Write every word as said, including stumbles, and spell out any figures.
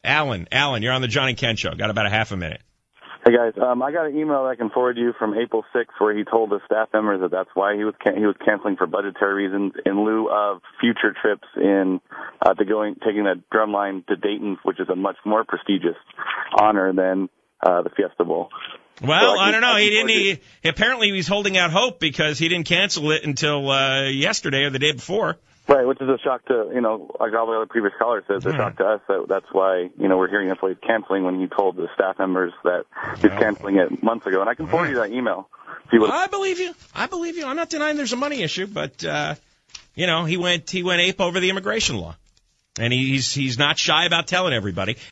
Alan, Alan, you're on the John and Ken Show. Got about a half a minute. Hey guys, um, I got an email that I can forward you from April sixth where he told the staff members that that's why he was can- he was canceling for budgetary reasons in lieu of future trips in uh, to going taking that drumline to Dayton, which is a much more prestigious honor than uh, the Fiesta Bowl. Well, So I, can, I don't know. I He didn't. He, apparently, he was holding out hope because he didn't cancel it until uh, yesterday or the day before. Right, which is a shock to, you know, like all the other previous callers said, it's a Yeah. shock to us that that's why, you know, we're hearing that's why he's canceling when he told the staff members that he's canceling it months ago. And I can forward you that email. If you would. I believe you. I believe you. I'm not denying there's a money issue, but, uh, you know, he went he went ape over the immigration law. And he's he's not shy about telling everybody.